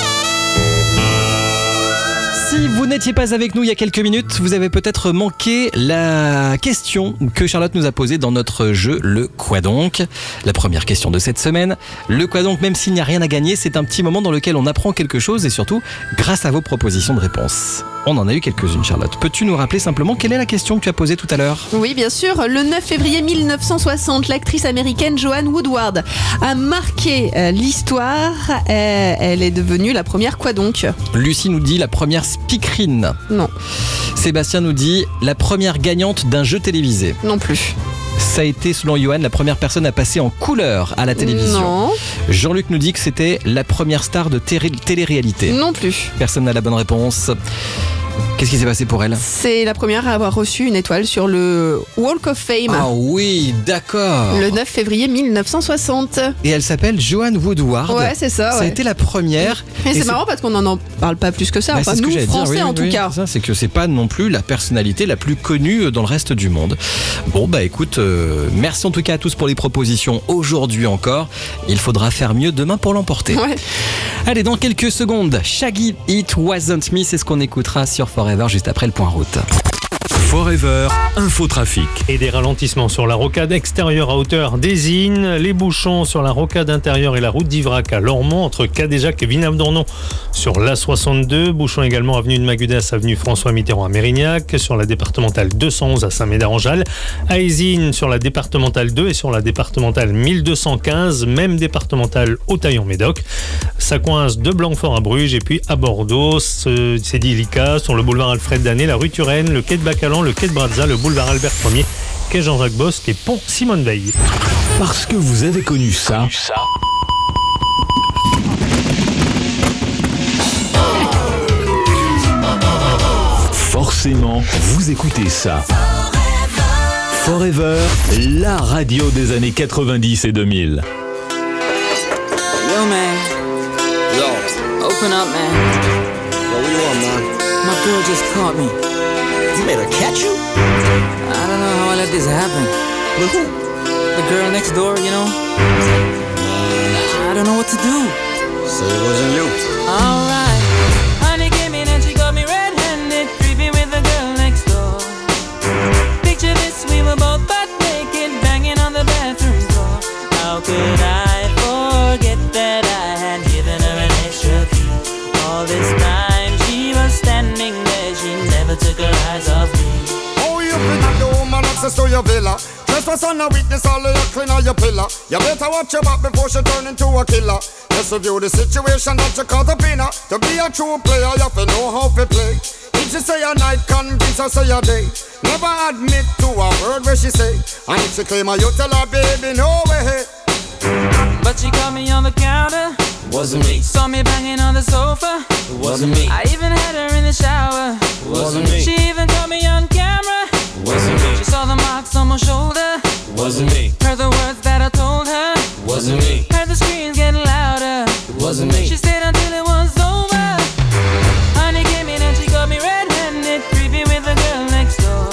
Si vous n'étiez pas avec nous il y a quelques minutes, vous avez peut-être manqué la question que Charlotte nous a posée dans notre jeu Le Quoi donc ? La première question de cette semaine. Le Quoi donc, même s'il n'y a rien à gagner, c'est un petit moment dans lequel on apprend quelque chose et surtout grâce à vos propositions de réponse. On en a eu quelques-unes, Charlotte. Peux-tu nous rappeler simplement quelle est la question que tu as posée tout à l'heure ? Oui, bien sûr. Le 9 février 1960, l'actrice américaine Joanne Woodward a marqué l'histoire. Elle est devenue la première quoi donc ? Lucie nous dit la première speakerine. Non. Sébastien nous dit la première gagnante d'un jeu télévisé. Non plus. Ça a été, selon Johan, la première personne à passer en couleur à la télévision. Non. Jean-Luc nous dit que c'était la première star de télé-réalité. Non plus. Personne n'a la bonne réponse. Qu'est-ce qui s'est passé pour elle ? C'est la première à avoir reçu une étoile sur le Walk of Fame. Ah oui, d'accord. Le 9 février 1960. Et elle s'appelle Joanne Woodward. Ouais, c'est ça. Ça a été la première. Et c'est marrant parce qu'on n'en parle pas plus que ça. Enfin, nous, Français en tout cas. C'est que c'est pas non plus la personnalité la plus connue dans le reste du monde. Bon, bah écoute, merci en tout cas à tous pour les propositions aujourd'hui encore. Il faudra faire mieux demain pour l'emporter. Ouais. Allez, dans quelques secondes, Shaggy, It Wasn't Me, c'est ce qu'on écoutera sur Forever juste après le point route. Forever, infotrafic. Et des ralentissements sur la rocade extérieure à hauteur d'Ésine, les bouchons sur la rocade intérieure et la route d'Ivrac à Lormont entre Cadéjac et Villeneuve-d'Ornon sur l'A62, bouchons également avenue de Magudas, avenue François Mitterrand à Mérignac, sur la départementale 211 à Saint-Médard-en-Jalles, à Ésine sur la départementale 2 et sur la départementale 1215, même départementale Hautaillon-Médoc. Ça coince de Blanquefort à Bruges et puis à Bordeaux, c'est délicat sur le boulevard Alfred Danet, la rue Turenne, le quai de Bacalan, le quai de Brazza, le boulevard Albert Ier, quai Jean-Jacques Bosque et pont Simone Veil. Parce que vous avez connu ça. Forcément, vous écoutez ça. Forever, la radio des années 90 et 2000. Yo, man. Yo. Open up, man. Yo, what do you want, man? My girl just caught me. You made her catch you? I don't know how I let this happen. With who? The girl next door, you know? I don't know what to do. So it wasn't you. Alright. Honey came in and she got me red-handed, creepy with the girl next door. Picture this, we were both butt naked, banging on the bathroom door. How could I forget that I had given her an extra key? All your villa. Trespass on a witness, all of your clean on your pillar. You better watch your back before she turn into a killer. Just review the situation that you caught up in her. To be a true player, you have to know how to play. If she say a night, convince her say a day. Never admit to a word where she say. And if she claim her, you tell her, baby, no way. But she caught me on the counter. Wasn't me. Saw me banging on the sofa. Wasn't me. I even had her in the shower. Wasn't me. She even caught me on camera. Wasn't me. She saw the marks on my shoulder. Wasn't me. Heard the words that I told her. Wasn't me. Heard the screams getting louder. Wasn't me. She stayed until it was over. Honey came in and she got me red-handed, creepy with the girl next door.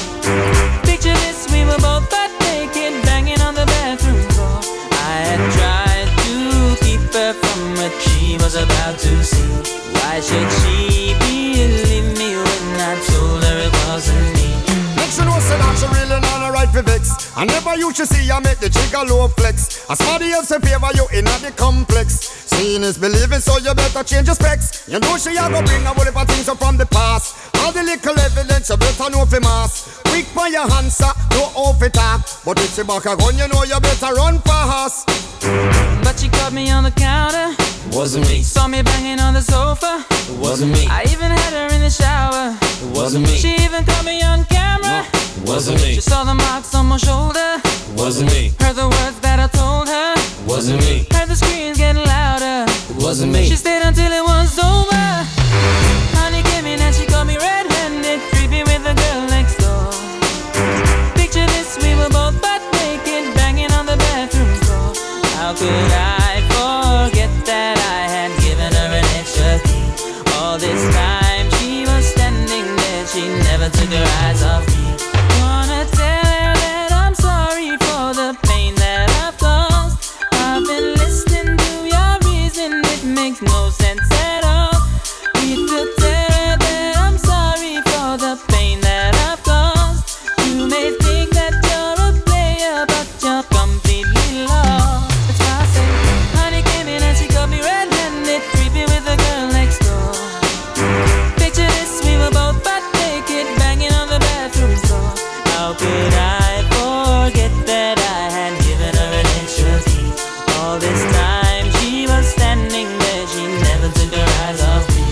Picture this, we were both butt naked, banging on the bathroom floor. I had tried to keep her from what she was about to see. Why should she believe me when I told her it wasn't me? Make sure no say that she really not a right for vex. I never used to see her make the trigger low flex. As somebody else in favor you in the complex. Seeing is believing, so you better change your specs. You know she a go bring a whole heap of things up from the past. All the little evidence you better know for mass. Quick for your answer, no off it talk. But if she back a gun, you know you better run fast. But she caught me on the counter. Wasn't me. Saw me banging on the sofa. Wasn't me. I even had her in the shower. Wasn't me. She even caught me on camera. Wasn't me. She saw the marks on my shoulder. Wasn't me. Heard the words that I told her. Wasn't me. Heard the screams getting louder. Wasn't me. She stayed until it was over. Honey came in and she got me red-handed, creepy with the girl next door. Picture this, we were both butt naked, banging on the bathroom floor. How could I forget that I had given her an extra key? All this time she was standing there, she never took her eyes off me. Wanna tell her that I'm sorry for the pain that I've caused. I've been listening to your reason, it makes no sense at all. Need to tell her that I'm sorry for the pain that I've caused. You may think that you're a player, but you're completely lost. That's why I say, honey came in and she got me red-handed, creepy with the girl next door. Picture this, we were both butt naked, banging on the bathroom floor. How could I forget that I had given her an extra key? All this time she was standing there, she never took her eyes off me.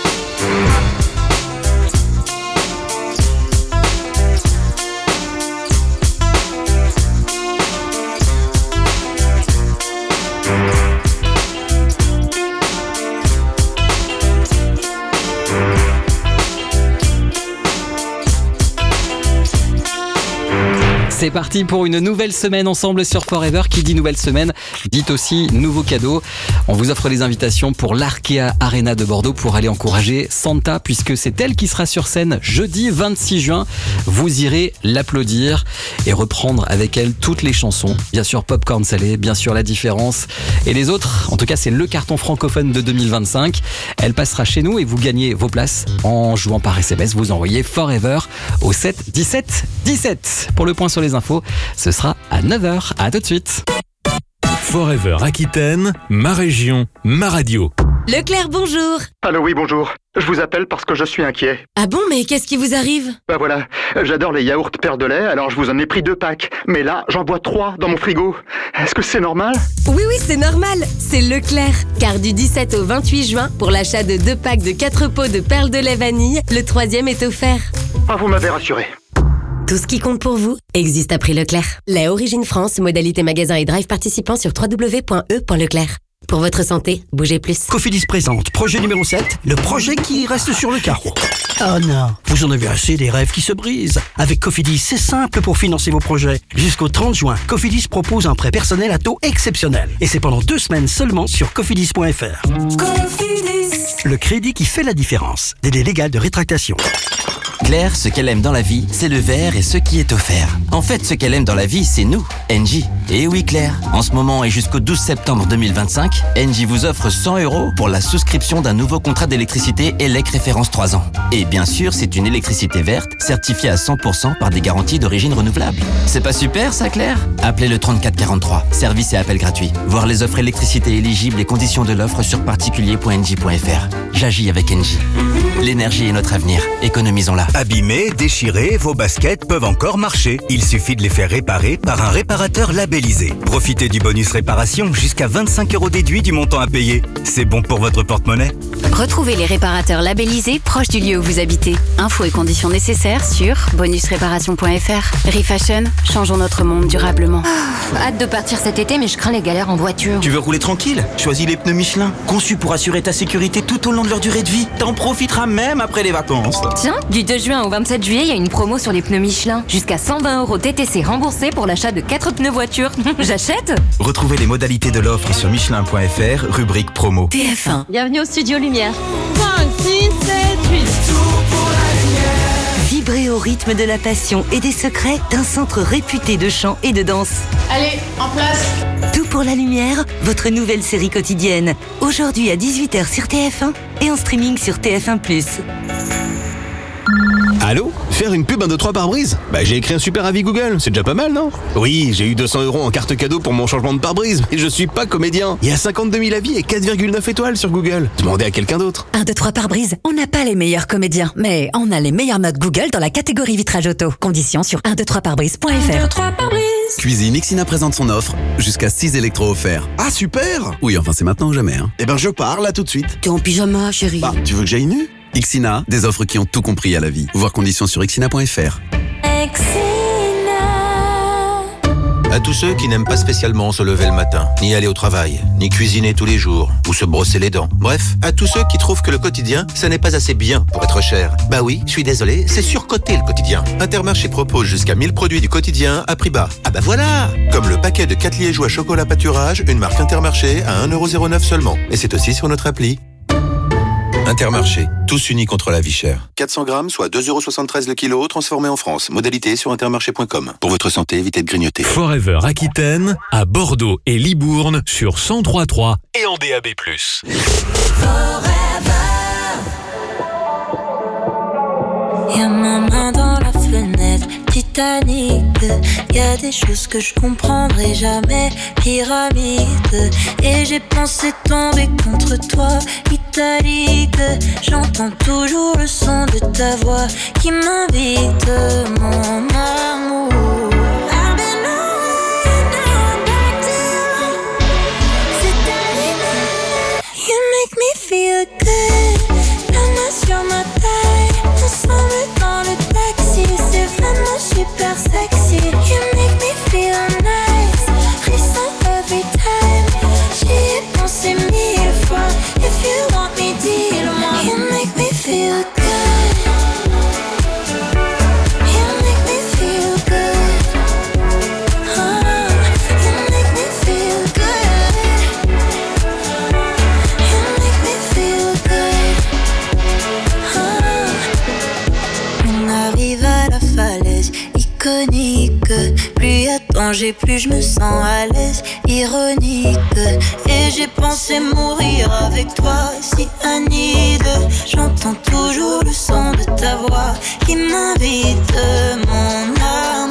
C'est parti pour une nouvelle semaine ensemble sur Forever. Qui dit nouvelle semaine, dit aussi nouveau cadeau. On vous offre les invitations pour l'Arkea Arena de Bordeaux pour aller encourager Santa, puisque c'est elle qui sera sur scène jeudi 26 juin. Vous irez l'applaudir et reprendre avec elle toutes les chansons. Bien sûr Popcorn Salé, bien sûr La Différence et les autres. En tout cas, c'est le carton francophone de 2025. Elle passera chez nous et vous gagnez vos places en jouant par SMS. Vous envoyez Forever au 7 17 17. Pour le point sur les infos, ce sera à 9h. À tout de suite. Forever Aquitaine, ma région, ma radio. Leclerc, bonjour. Allô, oui, bonjour. Je vous appelle parce que je suis inquiet. Ah bon, mais qu'est-ce qui vous arrive? Bah voilà, j'adore les yaourts Père de lait, alors je vous en ai pris 2 packs. Mais là, j'en bois 3 dans mon frigo. Est-ce que c'est normal? Oui, c'est normal. C'est Leclerc. Car du 17 au 28 juin, pour l'achat de 2 packs de 4 pots de perles de lait vanille, le 3e est offert. Ah, vous m'avez rassuré. Tout ce qui compte pour vous existe à prix Leclerc. Lait Origine France, modalité magasin et drive participant sur www.e.leclerc. Pour votre santé, bougez plus. Cofidis présente projet numéro 7, le projet qui reste sur le carreau. Oh non, vous en avez assez des rêves qui se brisent. Avec Cofidis, c'est simple pour financer vos projets. Jusqu'au 30 juin, Cofidis propose un prêt personnel à taux exceptionnel. Et c'est pendant 2 semaines seulement sur cofidis.fr. Cofidis, le crédit qui fait la différence. Délai légal de rétractation. Claire, ce qu'elle aime dans la vie, c'est le verre et ce qui est offert. En fait, ce qu'elle aime dans la vie, c'est nous, Engie. Et oui Claire, en ce moment et jusqu'au 12 septembre 2025, Engie vous offre 100 € pour la souscription d'un nouveau contrat d'électricité ELEC référence 3 ans. Et bien sûr, c'est une électricité verte, certifiée à 100% par des garanties d'origine renouvelable. C'est pas super ça Claire? Appelez le 3443, service et appel gratuit. Voir les offres électricité éligibles et conditions de l'offre sur particulier.engie.fr. J'agis avec Engie. L'énergie est notre avenir, économisons-la. Abîmés, déchirés, vos baskets peuvent encore marcher. Il suffit de les faire réparer par un réparateur labellisé. Profitez du bonus réparation, jusqu'à 25 € déduit du montant à payer. C'est bon pour votre porte-monnaie. Retrouvez les réparateurs labellisés proches du lieu où vous habitez. Infos et conditions nécessaires sur bonusréparation.fr. Refashion, changeons notre monde durablement. Hâte de partir cet été, mais je crains les galères en voiture. Tu veux rouler tranquille? Choisis les pneus Michelin, conçus pour assurer ta sécurité tout au long de leur durée de vie. T'en profiteras même après les vacances. Tiens, du 2 juin au 27 juillet, il y a une promo sur les pneus Michelin. Jusqu'à 120 € TTC remboursés pour l'achat de 4 pneus voiture. J'achète? Retrouvez les modalités de l'offre sur michelin.fr, rubrique promo. TF1. Bienvenue au studio Lumière. 5, 6, 7, 8. Vibrez au rythme de la passion et des secrets d'un centre réputé de chant et de danse. Allez, en place. Tout pour la lumière, votre nouvelle série quotidienne. Aujourd'hui à 18h sur TF1 et en streaming sur TF1+. Allô? Faire une pub 1, 2, 3 pare-brise? J'ai écrit un super avis Google, c'est déjà pas mal, non? Oui, j'ai eu 200 € en carte cadeau pour mon changement de pare-brise, mais je suis pas comédien. Il y a 52 000 avis et 4,9 étoiles sur Google. Demandez à quelqu'un d'autre. 1, 2, 3 pare-brise, on n'a pas les meilleurs comédiens, mais on a les meilleures notes Google dans la catégorie vitrage auto. Conditions sur 123pare-brise.fr. 1, 2, 3 pare-brise. Cuisine Ixina présente son offre, jusqu'à 6 électros offerts. Ah super! Oui, enfin c'est maintenant ou jamais, hein. Eh ben je pars là tout de suite. T'es en pyjama, chérie. Tu veux que j'aille nu? Ixina, des offres qui ont tout compris à la vie. Voir conditions sur ixina.fr. À tous ceux qui n'aiment pas spécialement se lever le matin, ni aller au travail, ni cuisiner tous les jours, ou se brosser les dents. Bref, à tous ceux qui trouvent que le quotidien, ça n'est pas assez bien pour être cher. Bah oui, je suis désolé, c'est surcoté le quotidien. Intermarché propose jusqu'à 1000 produits du quotidien à prix bas. Ah bah voilà! Comme le paquet de 4 liégeois chocolat pâturage, une marque Intermarché à 1,09 € seulement. Et c'est aussi sur notre appli. Intermarché, tous unis contre la vie chère. 400 grammes, soit 2,73 € le kilo, transformé en France. Modalité sur intermarché.com. Pour votre santé, évitez de grignoter. Forever Aquitaine, à Bordeaux et Libourne sur 103.3 et en DAB+. Y'a ma main dans la fenêtre, Titanic. Y'a des choses que je comprendrai jamais, pyramide. Et j'ai pensé tomber contre toi, italique. J'entends toujours le son de ta voix qui m'invite, mon amour. I've been on and back to c'est arrivé. You make me feel good. La main sur ma taille, ensemble dans le taxi, c'est vraiment super sexy. You make me feel nice, frisson every time. J'y ai pensé 1000 fois. If you want me, dis-le-moi. You make me feel good. You make me feel good. Oh, you make me feel good. You make me feel good. On arrive à la falaise iconique. Plus y a danger, plus je me sens à l'aise. Ironique. Et j'ai pensé mourir avec toi, si Anide. J'entends toujours le son de ta voix qui m'invite, mon âme.